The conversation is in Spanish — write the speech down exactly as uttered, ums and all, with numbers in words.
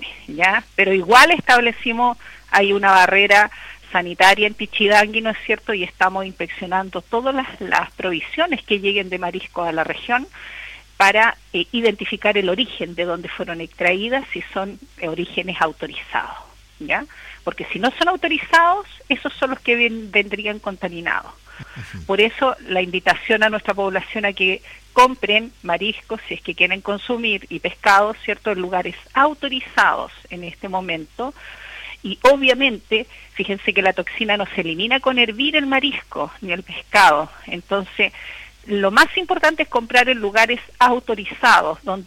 tiene, ¿ya? Pero igual establecimos, hay una barrera sanitaria en Pichidangui, ¿no es cierto? Y estamos inspeccionando todas las, las provisiones que lleguen de mariscos a la región para eh, identificar el origen de donde fueron extraídas, si son eh, orígenes autorizados, ¿ya? Porque si no son autorizados, esos son los que ven, vendrían contaminados. Por eso la invitación a nuestra población a que compren mariscos si es que quieren consumir y pescados, ¿cierto?, en lugares autorizados en este momento. Y obviamente, fíjense que la toxina no se elimina con hervir el marisco ni el pescado. Entonces, lo más importante es comprar en lugares autorizados, donde